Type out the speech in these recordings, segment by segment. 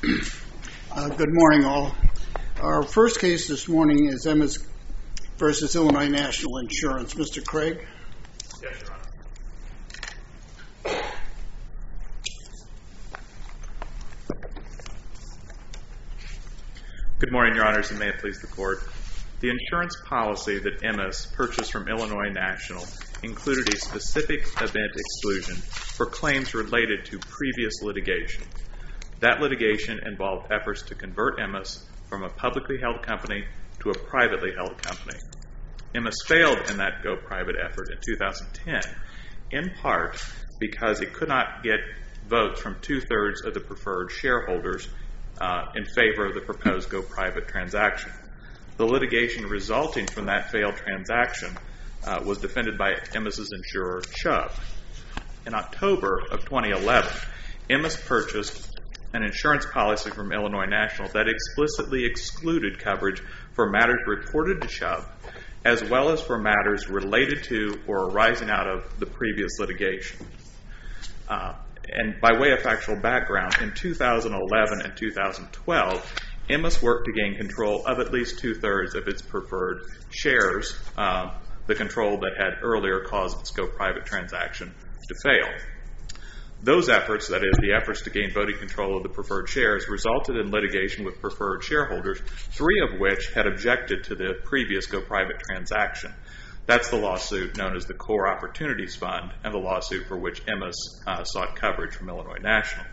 Good morning, all. Our first case this morning is Emmis versus Illinois National Insurance. Mr. Craig? Yes, Your Honor. Good morning, Your Honors, and may it please the Court. The insurance policy that Emmis purchased from Illinois National included a specific event exclusion for claims related to previous litigation. That litigation involved efforts to convert Emmis from a publicly held company to a privately held company. Emmis failed in that go-private effort in 2010, in part because it could not get votes from two-thirds of the preferred shareholders in favor of the proposed go-private transaction. The litigation resulting from that failed transaction was defended by Emmis' insurer, Chubb. In October of 2011, Emmis purchased an insurance policy from Illinois National that explicitly excluded coverage for matters reported to Chubb, as well as for matters related to or arising out of the previous litigation. And by way of factual background, in 2011 and 2012, Emmis worked to gain control of at least two-thirds of its preferred shares, the control that had earlier caused its go-private transaction to fail. Those efforts, that is, the efforts to gain voting control of the preferred shares, resulted in litigation with preferred shareholders, three of which had objected to the previous go-private transaction. That's the lawsuit known as the Core Opportunities Fund, and the lawsuit for which Emmis sought coverage from Illinois National.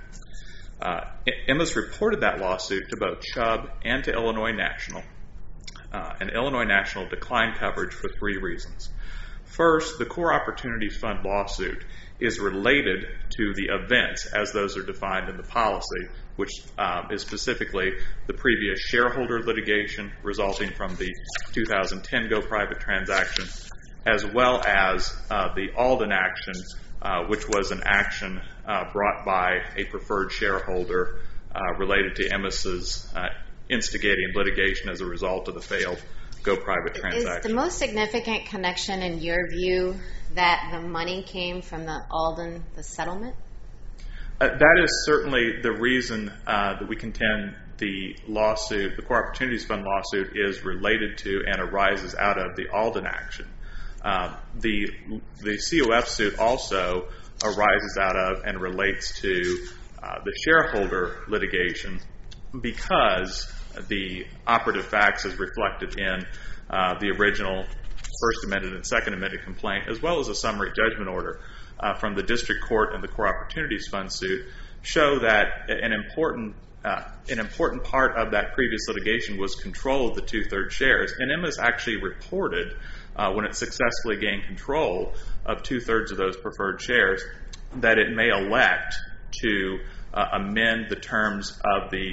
Emmis reported that lawsuit to both Chubb and to Illinois National, and Illinois National declined coverage for three reasons. First, the Core Opportunities Fund lawsuit is related to the events as those are defined in the policy, which is specifically the previous shareholder litigation resulting from the 2010 go-private transaction, as well as the Alden action, which was an action brought by a preferred shareholder related to Emmis' instigating litigation as a result of the failed go-private transaction. Is the most significant connection in your view that the money came from the Alden, the settlement? That is certainly the reason that we contend the lawsuit, the Core Opportunities Fund lawsuit, is related to and arises out of the Alden action. The COF suit also arises out of and relates to the shareholder litigation because the operative facts as reflected in the original First Amendment and Second Amendment complaint, as well as a summary judgment order from the District Court and the Core Opportunities Fund suit, show that an important part of that previous litigation was control of the two-thirds shares. And Emmis actually reported, when it successfully gained control of two-thirds of those preferred shares, that it may elect to amend the terms of the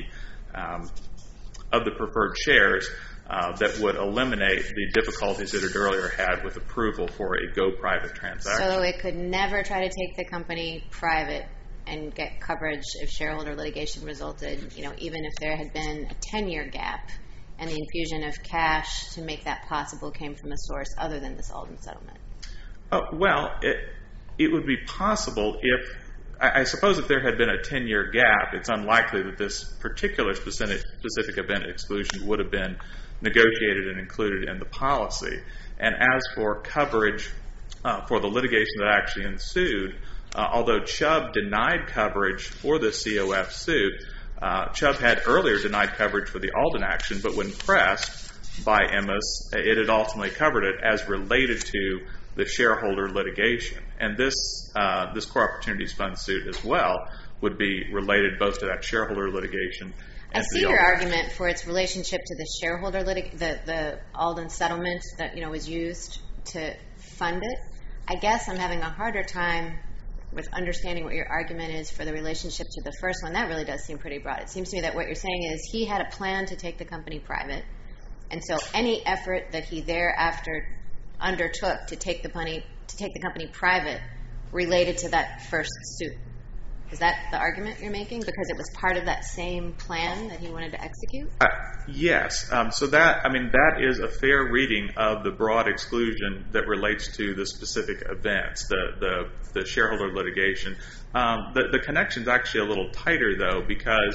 preferred shares that would eliminate the difficulties it had earlier had with approval for a go-private transaction. So it could never try to take the company private and get coverage if shareholder litigation resulted, even if there had been a 10-year gap and the infusion of cash to make that possible came from a source other than this Alden settlement? Well, it would be possible if, I suppose if there had been a 10-year gap, it's unlikely that this particular specific event exclusion would have been negotiated and included in the policy. And as for coverage for the litigation that actually ensued, although Chubb denied coverage for the COF suit, Chubb had earlier denied coverage for the Alden action, but when pressed by Emmis, it had ultimately covered it as related to the shareholder litigation. And this Core Opportunities Fund suit as well would be related both to that shareholder litigation and I see your argument for its relationship to the shareholder the Alden settlement that was used to fund it. I guess I'm having a harder time with understanding what your argument is for the relationship to the first one. That really does seem pretty broad. It seems to me that what you're saying is he had a plan to take the company private, and so any effort that he thereafter undertook to take the company private related to that first suit. Is that the argument you're making? Because it was part of that same plan that he wanted to execute? Yes. So that is a fair reading of the broad exclusion that relates to the specific events, the shareholder litigation. The connection's actually a little tighter, though, because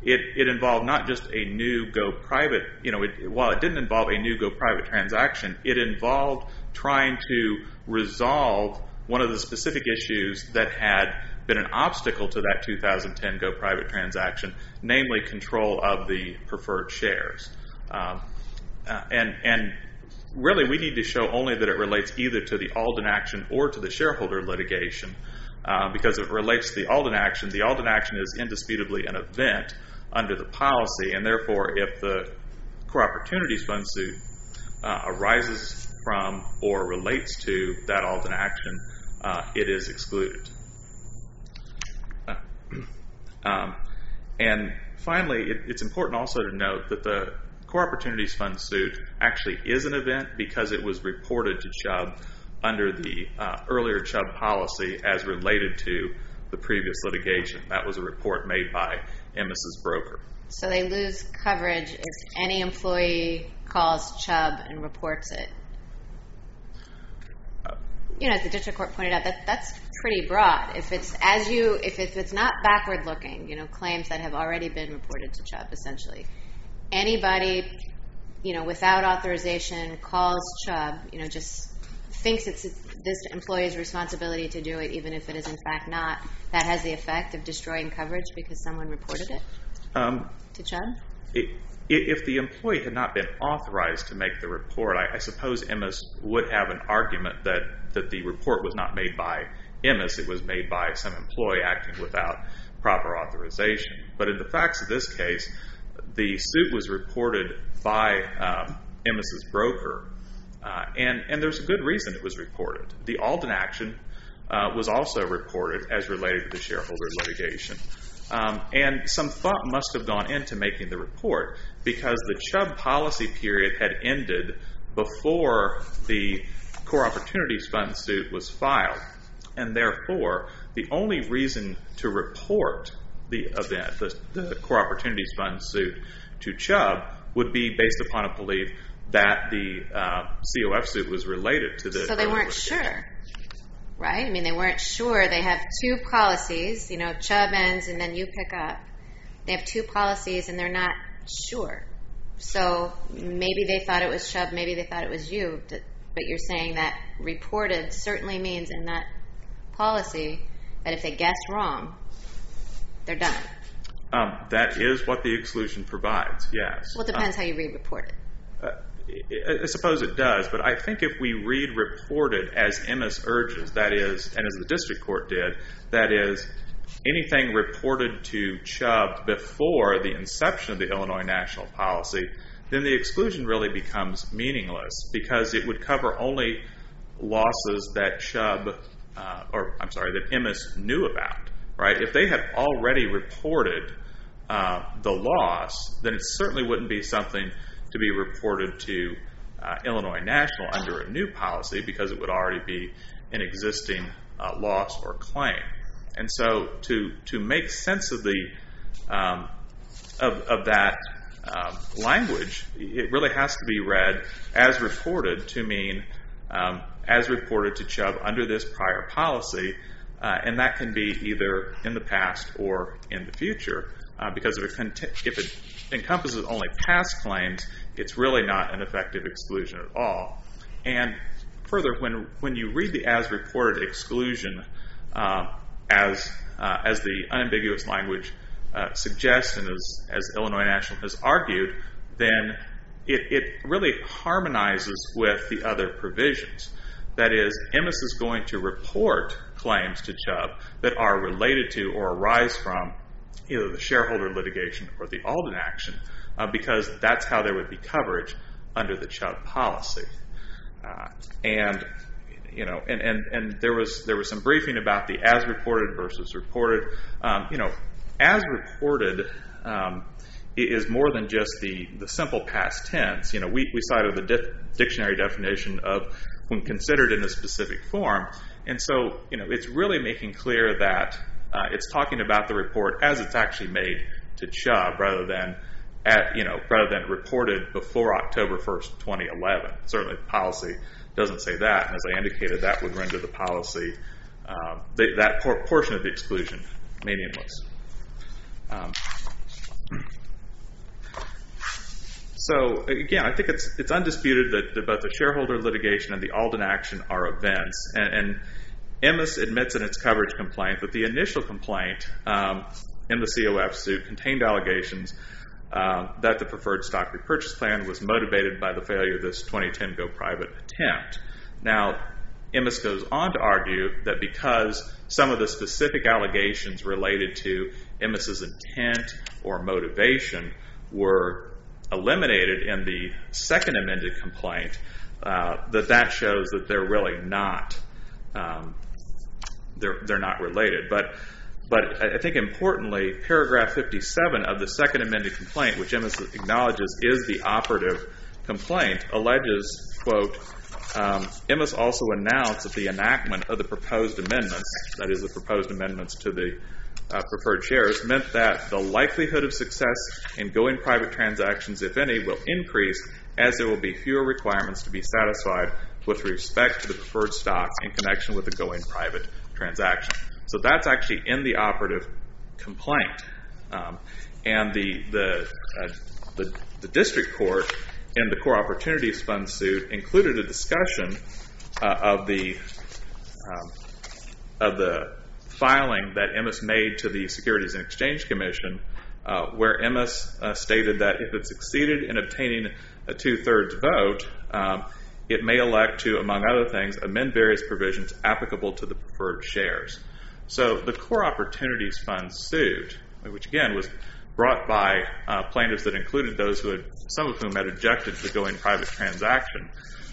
it involved not just a new go private, while it didn't involve a new go private transaction, it involved trying to resolve one of the specific issues that had been an obstacle to that 2010 go private transaction, namely control of the preferred shares. And really, we need to show only that it relates either to the Alden action or to the shareholder litigation, because if it relates to the Alden action is indisputably an event under the policy, and therefore, if the Core Opportunities Fund suit arises from or relates to that Alden action, it is excluded. And finally, it's important also to note that the Core Opportunities Fund suit actually is an event because it was reported to Chubb under the earlier Chubb policy as related to the previous litigation. That was a report made by Emmis's broker. So they lose coverage if any employee calls Chubb and reports it. As the district court pointed out, that's pretty broad. If it's not backward looking, claims that have already been reported to Chubb, essentially, anybody, without authorization calls Chubb, just thinks it's this employee's responsibility to do it, even if it is in fact not, that has the effect of destroying coverage because someone reported it to Chubb? If the employee had not been authorized to make the report, I suppose Emmis would have an argument that the report was not made by Emmis, it was made by some employee acting without proper authorization. But in the facts of this case, the suit was reported by Emmis's broker, and there's a good reason it was reported. The Alden action was also reported as related to the shareholder litigation. And some thought must have gone into making the report because the Chubb policy period had ended before the Core Opportunities Fund suit was filed. And therefore, the only reason to report the event, the Core Opportunities Fund suit, to Chubb would be based upon a belief that the COF suit was related to the... So they weren't sure, right? I mean, they weren't sure. They have two policies, Chubb ends and then you pick up. They have two policies and they're not sure. So maybe they thought it was Chubb, maybe they thought it was you, but you're saying that reported certainly means in that policy that if they guessed wrong, they're done. That is what the exclusion provides, yes. Well, it depends how you read reported. I suppose it does, but I think if we read reported as Emmis urges, that is, and as the district court did, that is, anything reported to Chubb before the inception of the Illinois national policy, then the exclusion really becomes meaningless because it would cover only losses that that Emmis knew about, right? If they had already reported the loss, then it certainly wouldn't be something to be reported to Illinois National under a new policy because it would already be an existing loss or claim. And so to make sense of that language, it really has to be read as reported to mean as reported to Chubb under this prior policy, and that can be either in the past or in the future, because if it encompasses only past claims, it's really not an effective exclusion at all. And further, when you read the as reported exclusion as the unambiguous language suggests and as Illinois National has argued, then it really harmonizes with the other provisions. That is, Emmis is going to report claims to Chubb that are related to or arise from either the shareholder litigation or the Alden action, because that's how there would be coverage under the Chubb policy. And there was some briefing about the as reported versus reported. As reported is more than just the simple past tense. We cited the dictionary definition of when considered in a specific form, and so it's really making clear that it's talking about the report as it's actually made to Chubb rather than reported before October 1st, 2011. Certainly the policy doesn't say that, and as I indicated, that would render the policy, that portion of the exclusion, meaningless. So again, I think it's undisputed that both the shareholder litigation and the Alden action are events. And Emmis admits in its coverage complaint that the initial complaint in the COF suit contained allegations that the preferred stock repurchase plan was motivated by the failure of this 2010 go private attempt. Now, Emmis goes on to argue that because some of the specific allegations related to Emmis's intent or motivation were eliminated in the second amended complaint, that shows that they're really not they're not related. But I think importantly, paragraph 57 of the second amended complaint, which Emmis acknowledges is the operative complaint, alleges, quote, Emmis also announced that the enactment of the proposed amendments, that is the proposed amendments to the preferred shares, meant that the likelihood of success in going private transactions, if any, will increase as there will be fewer requirements to be satisfied with respect to the preferred stock in connection with the going private transaction. So that's actually in the operative complaint. And the district court in the Core Opportunities Fund suit included a discussion of the filing that Emmis made to the Securities and Exchange Commission, where Emmis stated that if it succeeded in obtaining a 2/3 vote, it may elect to, among other things, amend various provisions applicable to the preferred shares. So the Core Opportunities Fund suit, which again was brought by plaintiffs that included those some of whom had objected to the going private transaction,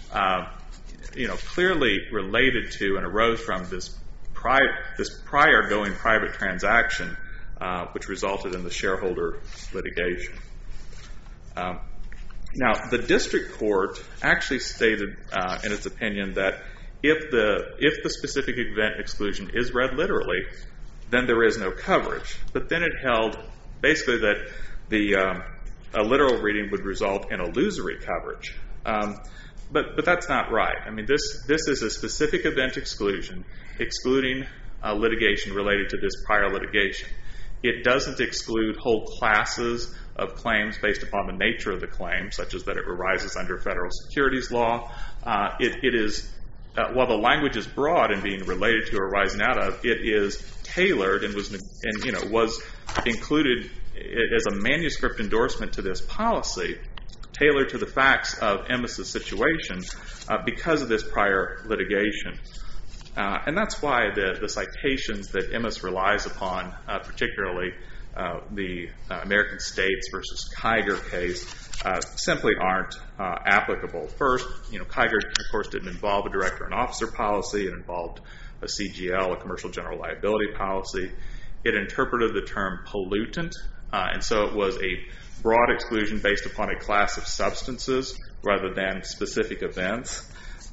clearly related to and arose from this prior going private transaction, which resulted in the shareholder litigation. Now, the district court actually stated in its opinion that if the specific event exclusion is read literally, then there is no coverage. But then it held basically that a literal reading would result in illusory coverage. But that's not right. I mean, this is a specific event exclusion, excluding litigation related to this prior litigation. It doesn't exclude whole classes of claims based upon the nature of the claim, such as that it arises under federal securities law. It is, while the language is broad and being related to or arising out of, it is tailored and was included as a manuscript endorsement to this policy, tailored to the facts of Emmis's situation because of this prior litigation. And that's why the citations that Emmis relies upon, particularly the American States versus Kiger case, simply aren't applicable. First, Kiger, of course, didn't involve a director and officer policy. It involved a CGL, a commercial general liability policy. It interpreted the term pollutant, and so it was a broad exclusion based upon a class of substances rather than specific events.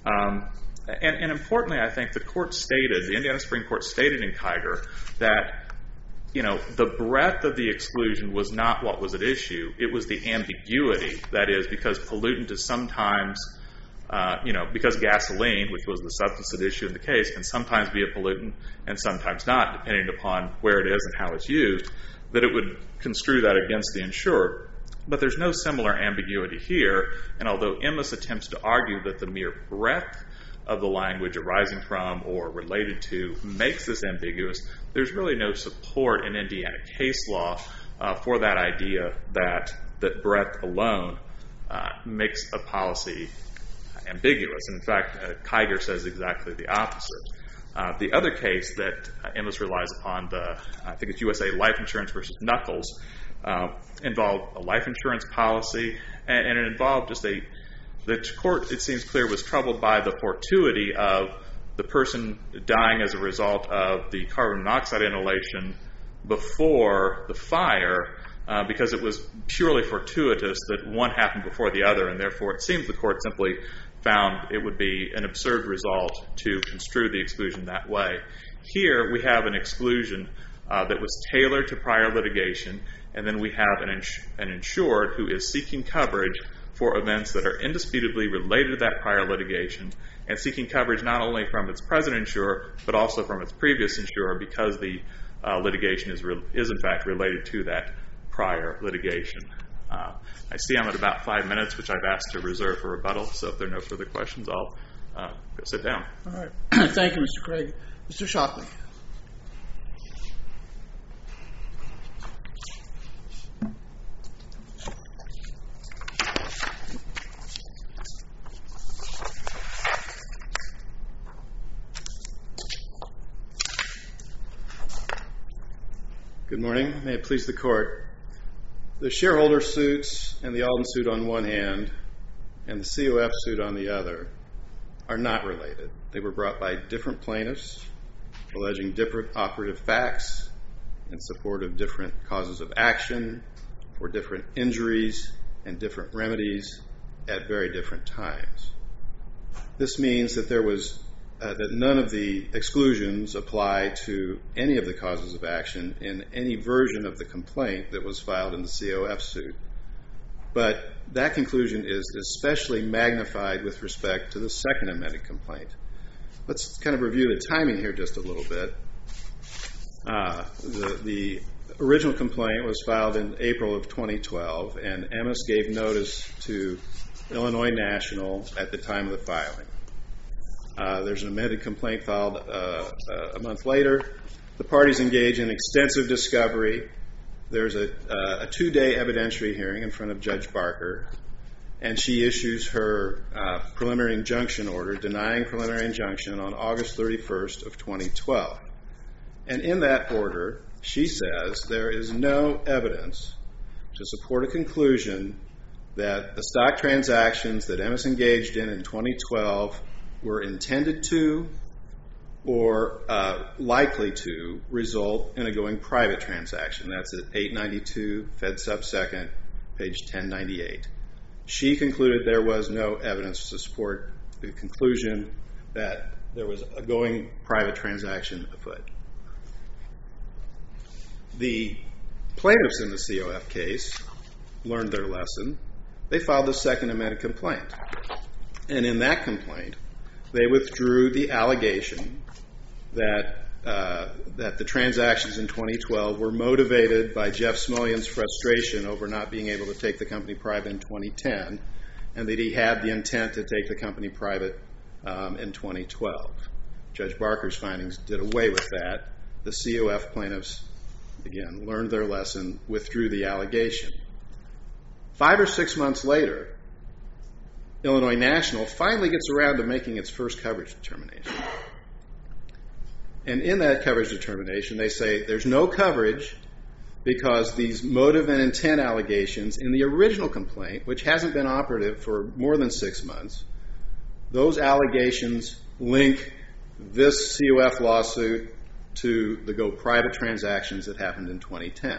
And importantly, I think the Indiana Supreme Court stated in Kiger that the breadth of the exclusion was not what was at issue. It was the ambiguity. That is, because pollutant is sometimes, because gasoline, which was the substance at issue in the case, can sometimes be a pollutant and sometimes not, depending upon where it is and how it's used, that it would construe that against the insured. But there's no similar ambiguity here. And although Emmis attempts to argue that the mere breadth of the language arising from or related to makes this ambiguous, there's really no support in Indiana case law for that idea that breadth alone makes a policy ambiguous. And in fact, Kiger says exactly the opposite. The other case that Emmis relies upon, I think it's USA Life Insurance versus Knuckles, involved a life insurance policy, and it involved the court, it seems clear, was troubled by the fortuity of the person dying as a result of the carbon monoxide inhalation before the fire, because it was purely fortuitous that one happened before the other, and therefore it seems the court simply found it would be an absurd result to construe the exclusion that way. Here we have an exclusion that was tailored to prior litigation, and then we have an insured who is seeking coverage for events that are indisputably related to that prior litigation, and seeking coverage not only from its present insurer, but also from its previous insurer, because the litigation is in fact related to that prior litigation. I see I'm at about 5 minutes, which I've asked to reserve for rebuttal, so if there are no further questions, I'll go sit down. All right. Thank you, Mr. Craig. Mr. Shockley. Good morning. May it please the Court. The shareholder suits and the Alden suit on one hand and the COF suit on the other are not related. They were brought by different plaintiffs alleging different operative facts in support of different causes of action for different injuries and different remedies at very different times. This means that that none of the exclusions apply to any of the causes of action in any version of the complaint that was filed in the COF suit. But that conclusion is especially magnified with respect to the second amended complaint. Let's kind of review the timing here just a little bit. The original complaint was filed in April of 2012, and Emmis gave notice to Illinois National at the time of the filing. There's an amended complaint filed a month later. The parties engage in extensive discovery. There's a 2-day evidentiary hearing in front of Judge Barker, and she issues her preliminary injunction order denying preliminary injunction on August 31st of 2012. And in that order, she says there is no evidence to support a conclusion that the stock transactions that Emmis engaged in 2012 were intended to or likely to result in a going private transaction. That's at 892 Fed Sub 2nd, page 1098. She concluded there was no evidence to support the conclusion that there was a going private transaction afoot. The plaintiffs in the COF case learned their lesson. They filed the second amended complaint. And in that complaint, they withdrew the allegation that the transactions in 2012 were motivated by Jeff Smulyan's frustration over not being able to take the company private in 2010, and that he had the intent to take the company private in 2012. Judge Barker's findings did away with that. The COF plaintiffs, again, learned their lesson, withdrew the allegation. 5 or 6 months later, Illinois National finally gets around to making its first coverage determination. And in that coverage determination, they say there's no coverage because these motive and intent allegations in the original complaint, which hasn't been operative for more than 6 months, those allegations link this COF lawsuit to the go private transactions that happened in 2010.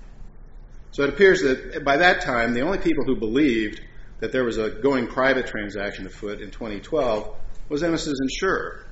So it appears that by that time, the only people who believed that there was a going private transaction afoot in 2012 was Emmis's insurer.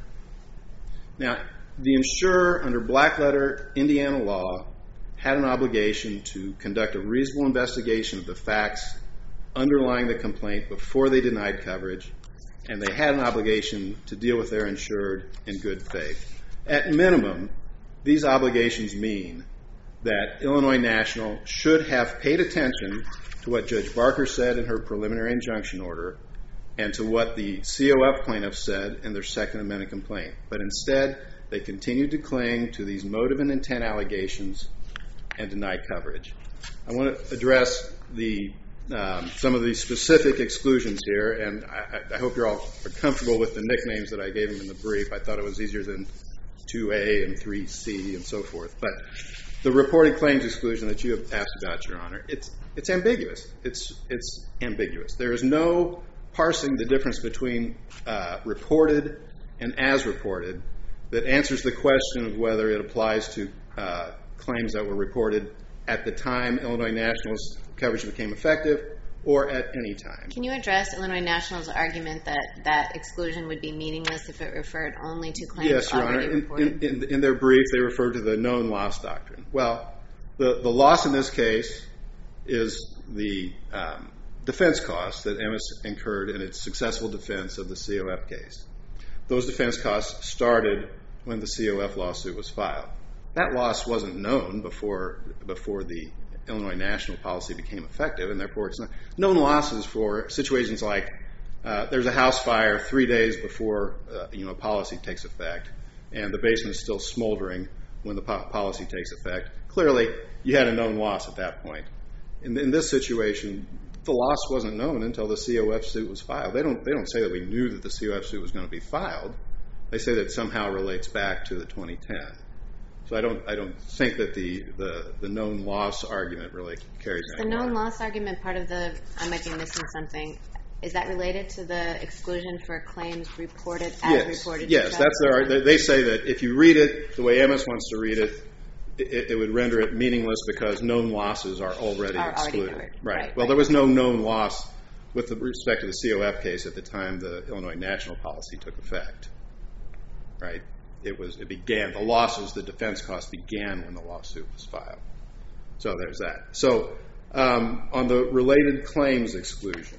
Now, the insurer, under black letter Indiana law, had an obligation to conduct a reasonable investigation of the facts underlying the complaint before they denied coverage, and they had an obligation to deal with their insured in good faith. At minimum, these obligations mean that Illinois National should have paid attention to what Judge Barker said in her preliminary injunction order and to what the COF plaintiffs said in their second amended complaint. But instead, they continued to cling to these motive and intent allegations and denied coverage. I want to address some of these specific exclusions here, and I hope you're all comfortable with the nicknames that I gave them in the brief. I thought it was easier than 2A and 3C and so forth. But the reported claims exclusion that you have asked about, Your Honor, it's ambiguous. It's ambiguous. There is no parsing the difference between reported and as reported that answers the question of whether it applies to claims that were reported at the time Illinois National's coverage became effective or at any time. Can you address Illinois National's argument that that exclusion would be meaningless if it referred only to claims already reported? Yes, Your Honor. In their brief, they referred to the known loss doctrine. Well, the loss in this case is the defense costs that Emmis incurred in its successful defense of the COF case. Those defense costs started when the COF lawsuit was filed. That loss wasn't known before the Illinois National policy became effective, and therefore it's not known losses for situations like there's a house fire 3 days before a policy takes effect, and the basement is still smoldering when the policy takes effect. Clearly, you had a known loss at that point. In this situation, the loss wasn't known until the COF suit was filed. They don't say that we knew that the COF suit was going to be filed. They say that it somehow relates back to the 2010. So I don't think that the known loss argument really carries any The known water. loss argument, part of the, I might be missing something, is that related to the exclusion for claims reported as reported? Yes, that's they say that if you read it the way Emmis wants to read it, it would render it meaningless because known losses are already excluded. Covered. Right. Well, there was no known loss with respect to the COF case at the time the Illinois National policy took effect. Right. It began, the losses, the defense costs began when the lawsuit was filed. So there's that. So on the related claims exclusion,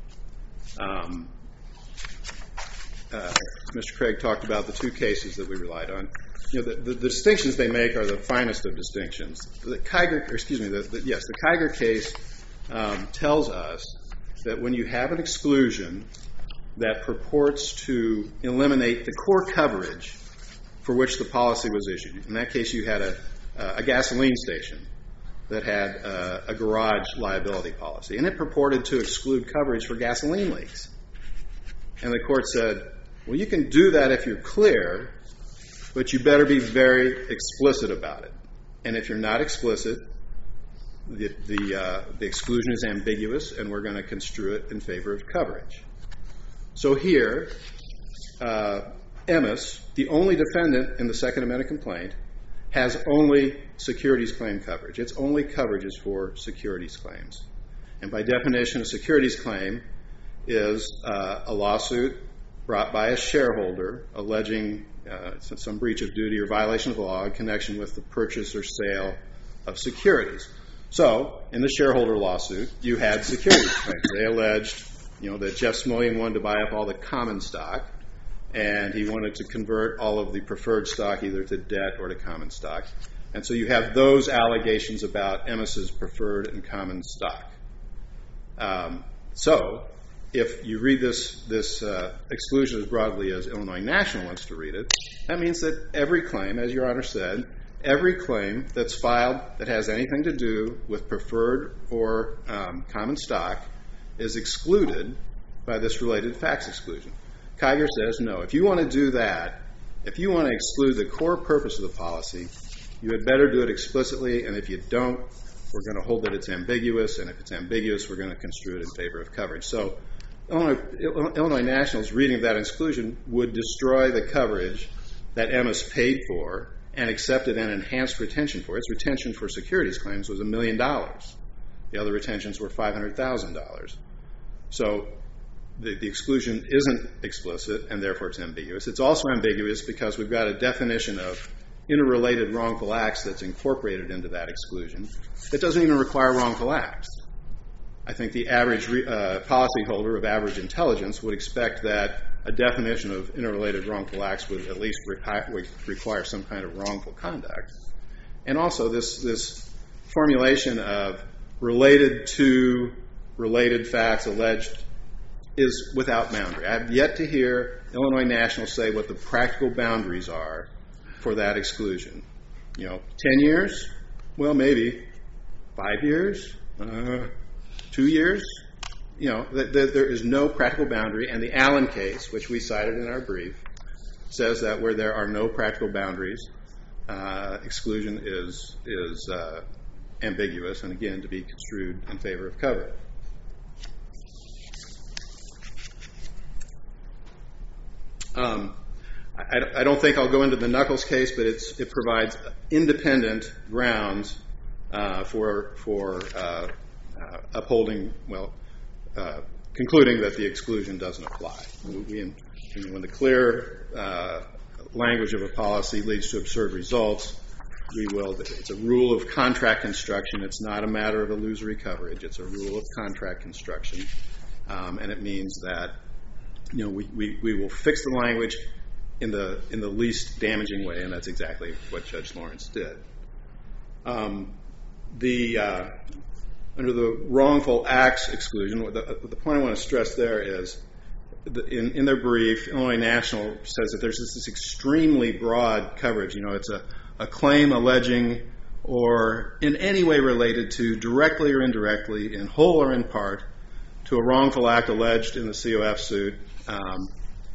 Mr. Craig talked about the two cases that we relied on. The distinctions they make are the finest of distinctions. The Kiger case tells us that when you have an exclusion that purports to eliminate the core coverage for which the policy was issued. In that case, you had a gasoline station that had a garage liability policy, and it purported to exclude coverage for gasoline leaks. And the court said, well, you can do that if you're clear, but you better be very explicit about it. And if you're not explicit, the exclusion is ambiguous, and we're going to construe it in favor of coverage. So here, Emmis, the only defendant in the Second Amendment complaint, has only securities claim coverage. Its only coverage is for securities claims. And by definition, a securities claim is a lawsuit brought by a shareholder alleging some breach of duty or violation of law in connection with the purchase or sale of securities. So, in the shareholder lawsuit, you had securities claims. They alleged that Jeff Smullian wanted to buy up all the common stock, and he wanted to convert all of the preferred stock either to debt or to common stock. And so you have those allegations about Emmis's preferred and common stock. So if you read this exclusion as broadly as Illinois National wants to read it, that means that every claim, as Your Honor said, every claim that's filed that has anything to do with preferred or common stock is excluded by this related facts exclusion. Kiger says, no, if you want to do that, if you want to exclude the core purpose of the policy, you had better do it explicitly, and if you don't, we're going to hold that it's ambiguous, and if it's ambiguous, we're going to construe it in favor of coverage. So Illinois National's reading of that exclusion would destroy the coverage that Emmis paid for and accepted an enhanced retention for. Its retention for securities claims was $1 million. The other retentions were $500,000. So the exclusion isn't explicit, and therefore it's ambiguous. It's also ambiguous because we've got a definition of interrelated wrongful acts that's incorporated into that exclusion. It doesn't even require wrongful acts. I think the average policyholder of average intelligence would expect that a definition of interrelated wrongful acts would at least require some kind of wrongful conduct. And also this formulation of related to related facts alleged is without boundary. I have yet to hear Illinois National say what the practical boundaries are for that exclusion. 10 years? Well, maybe. 5 years? 2 years? There is no practical boundary, and the Allen case, which we cited in our brief, says that where there are no practical boundaries, exclusion is ambiguous, and again, to be construed in favor of coverage. I don't think I'll go into the Knuckles case, but it provides independent grounds for upholding, concluding that the exclusion doesn't apply. When the clear language of a policy leads to absurd results, it's a rule of contract construction. It's not a matter of illusory coverage. It's a rule of contract construction, and it means that we will fix the language in the least damaging way, and that's exactly what Judge Lawrence did. under the wrongful acts exclusion, the point I want to stress there is, in their brief, Illinois National says that there's this extremely broad coverage. It's a claim alleging or in any way related to, directly or indirectly, in whole or in part, to a wrongful act alleged in the COF suit, and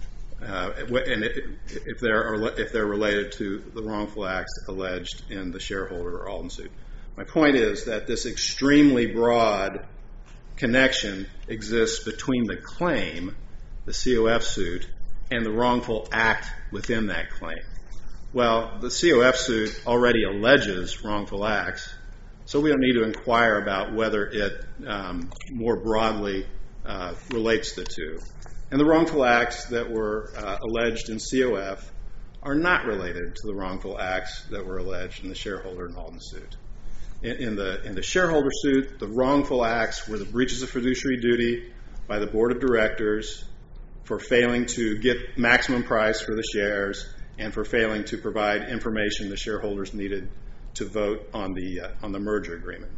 if they're related to the wrongful acts alleged in the shareholder or Alden suit. My point is that this extremely broad connection exists between the claim, the COF suit, and the wrongful act within that claim. Well, the COF suit already alleges wrongful acts, so we don't need to inquire about whether it more broadly relates the two. And the wrongful acts that were alleged in COF are not related to the wrongful acts that were alleged in the shareholder and Alden suit. In the shareholder suit, the wrongful acts were the breaches of fiduciary duty by the board of directors for failing to get maximum price for the shares and for failing to provide information the shareholders needed to vote on the merger agreement.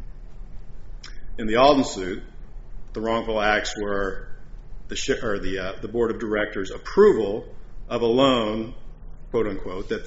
In the Alden suit, the wrongful acts were the board of directors' approval of a loan, quote unquote, that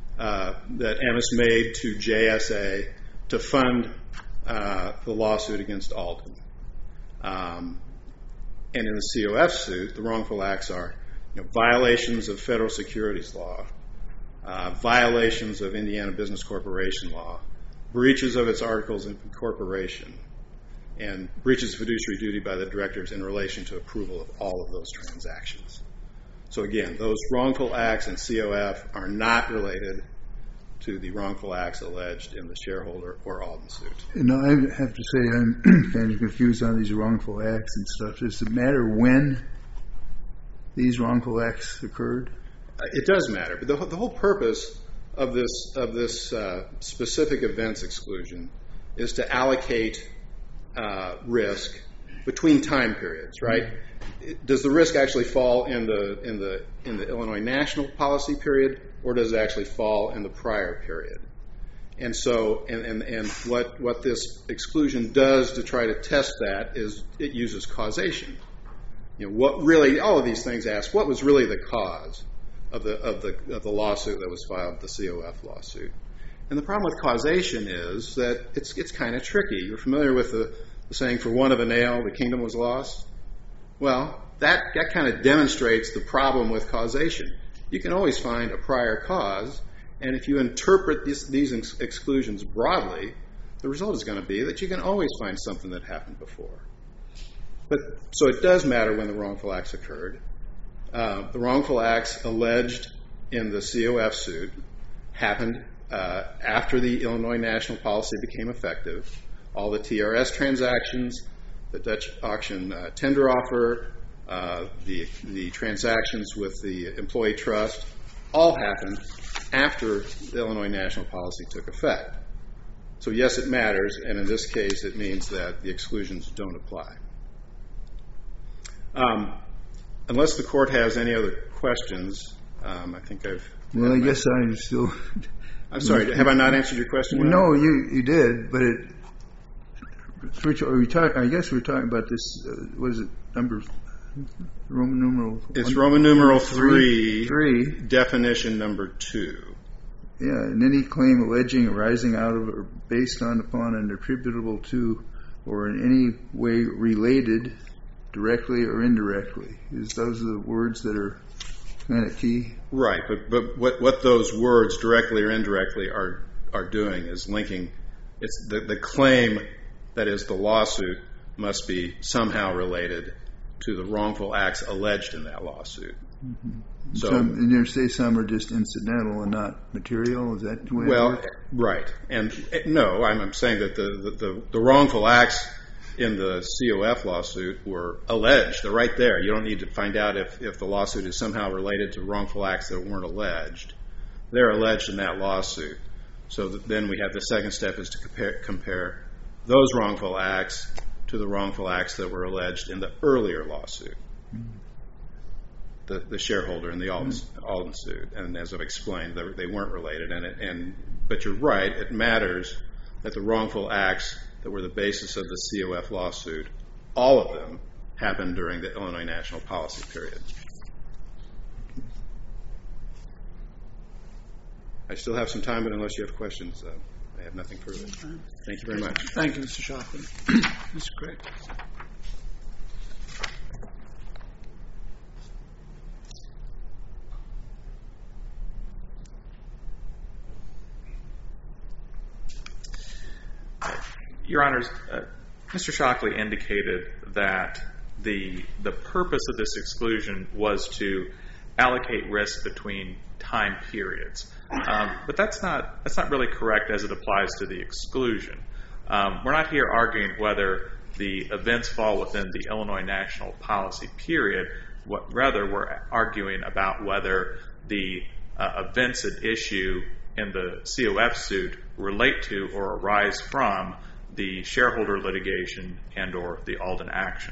Emmis made to JSA to fund the lawsuit against Alden. And in the COF suit, the wrongful acts are violations of federal securities law, violations of Indiana Business Corporation law, breaches of its articles of incorporation, and breaches of fiduciary duty by the directors in relation to approval of all of those transactions. So again, those wrongful acts in COF are not related to the wrongful acts alleged in the shareholder or Alden suit. I have to say I'm kind of confused on these wrongful acts and stuff. Does it matter when these wrongful acts occurred? It does matter, but the whole purpose of this specific events exclusion is to allocate risk between time periods, right? Does the risk actually fall in the Illinois national policy period, or does it actually fall in the prior period? And so, and what this exclusion does to try to test that is it uses causation. What really, all of these things ask, what was really the cause of the lawsuit that was filed, the COF lawsuit? And the problem with causation is that it's kind of tricky. You're familiar with the saying, for want of a nail, the kingdom was lost? Well, that kind of demonstrates the problem with causation. You can always find a prior cause, and if you interpret these exclusions broadly, the result is going to be that you can always find something that happened before. So it does matter when the wrongful acts occurred. The wrongful acts alleged in the COF suit happened after the Illinois national policy became effective. All the TRS transactions, the Dutch auction tender offer, the transactions with the employee trust, all happened after the Illinois national policy took effect. So yes, it matters, and in this case it means that the exclusions don't apply. Unless the court has any other questions, I think I've... Well, I guess I'm still... I'm sorry, have I not answered your question? No, you did, but I guess we're talking about this, was it Roman numeral? It's Roman numeral 3, definition number 2. Yeah, and any claim alleging, arising out of, or based on, upon, and attributable to, or in any way related, directly or indirectly. Those are the words that are kind of key. Right, but what those words, directly or indirectly, are doing is linking. It's the claim, that is the lawsuit, must be somehow related to the wrongful acts alleged in that lawsuit. Mm-hmm. And you say some are just incidental and not material? Is that the way it works? Right. And no, I'm saying that the wrongful acts in the COF lawsuit were alleged. They're right there. You don't need to find out if the lawsuit is somehow related to wrongful acts that weren't alleged. They're alleged in that lawsuit. So then we have the second step is to compare those wrongful acts to the wrongful acts that were alleged in the earlier lawsuit, the shareholder in the Alden suit. And as I've explained, they weren't related. But you're right, it matters that the wrongful acts that were the basis of the COF lawsuit, all of them happened during the Illinois National policy period. I still have some time, but unless you have questions, I have nothing further. Thank you very much. Thank you, Mr. Shockley. Mr. Craig. Your Honors, Mr. Shockley indicated that the purpose of this exclusion was to allocate risk between time periods. But that's not really correct as it applies to the exclusion. We're not here arguing whether the events fall within the Illinois National policy period. Rather, we're arguing about whether the events at issue in the COF suit relate to or arise from the shareholder litigation and or the Alden action.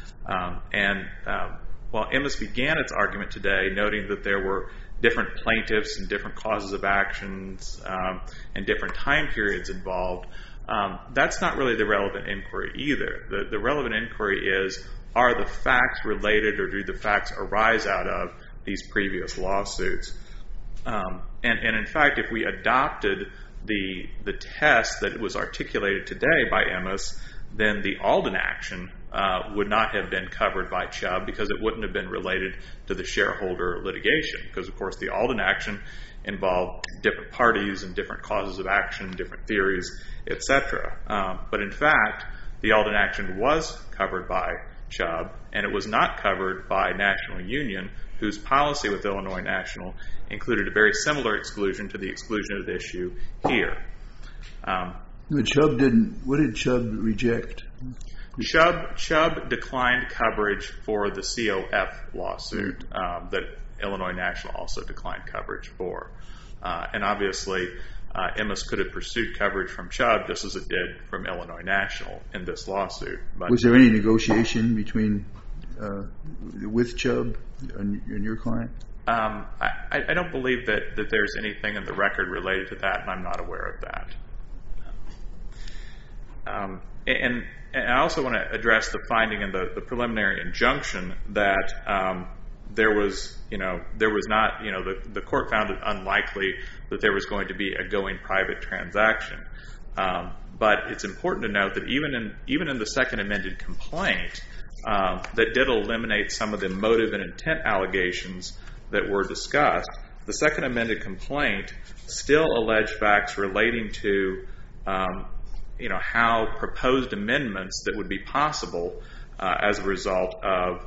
While Emmis began its argument today noting that there were different plaintiffs and different causes of actions and different time periods involved, that's not really the relevant inquiry either. The relevant inquiry is, are the facts related or do the facts arise out of these previous lawsuits? And in fact, if we adopted the test that was articulated today by Emmis, then the Alden action would not have been covered by Chubb because it wouldn't have been related to the shareholder litigation. Because, of course, the Alden action involved different parties and different causes of action, different theories, etc. But in fact, the Alden action was covered by Chubb, and it was not covered by National Union, whose policy with Illinois National included a very similar exclusion to the exclusion at issue here. But Chubb didn't. What did Chubb reject? Chubb declined coverage for the COF lawsuit that Illinois National also declined coverage for. And obviously, Emmis could have pursued coverage from Chubb just as it did from Illinois National in this lawsuit. But was there any negotiation between with Chubb and your client? I don't believe that there's anything in the record related to that, and I'm not aware of that. And I also want to address the finding in the preliminary injunction that there was not, the court found it unlikely that there was going to be a going private transaction. But it's important to note that even in the second amended complaint, that did eliminate some of the motive and intent allegations that were discussed, the second amended complaint still alleged facts relating to how proposed amendments that would be possible as a result of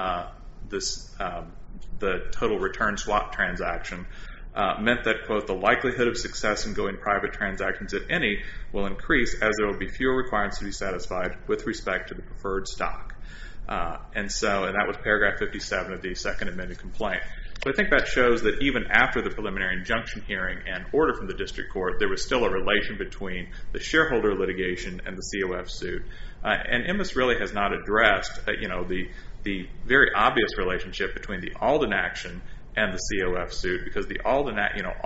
the total return swap transaction meant that, quote, the likelihood of success in going private transactions, if any, will increase as there will be fewer requirements to be satisfied with respect to the preferred stock. And that was paragraph 57 of the second amended complaint. So I think that shows that even after the preliminary injunction hearing and order from the district court, there was still a relation between the shareholder litigation and the COF suit. And Emmis really has not addressed, the very obvious relationship between the Alden action and the COF suit, because the Alden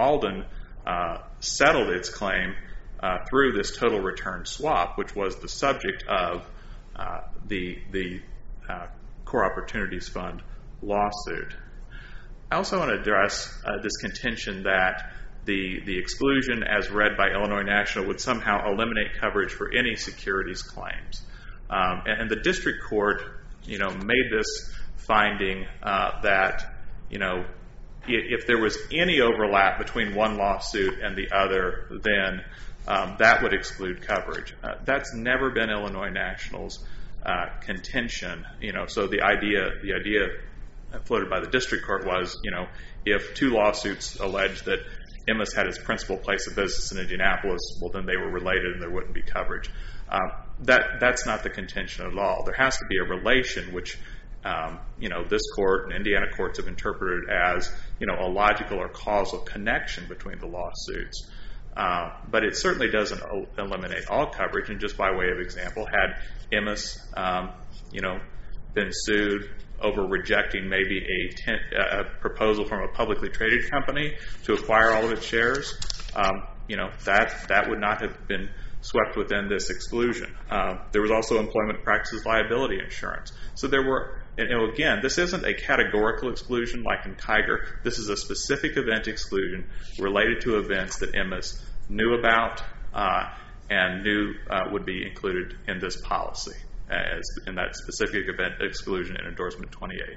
settled its claim through this total return swap, which was the subject of the Core Opportunities Fund lawsuit. I also want to address this contention that the exclusion as read by Illinois National would somehow eliminate coverage for any securities claims. And the district court, made this finding that, if there was any overlap between one lawsuit and the other, then that would exclude coverage. That's never been Illinois National's contention. So the idea floated by the district court was, if two lawsuits allege that Emmis had his principal place of business in Indianapolis, well, then they were related and there wouldn't be coverage. That's not the contention at all. There has to be a relation, which this court and Indiana courts have interpreted as a logical or causal connection between the lawsuits. But it certainly doesn't eliminate all coverage. And just by way of example, had Emmis been sued over rejecting maybe a proposal from a publicly traded company to acquire all of its shares, that would not have been swept within this exclusion. There was also employment practices liability insurance. So there were, and again, this isn't a categorical exclusion like in Tiger. This is a specific event exclusion related to events that MS knew about and knew would be included in this policy, as in that specific event exclusion in endorsement 28.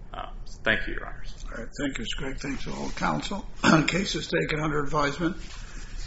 Thank you, Your Honors. All right, thank you, Mr. Craig. Thanks to all counsel. Case is taken under advisement.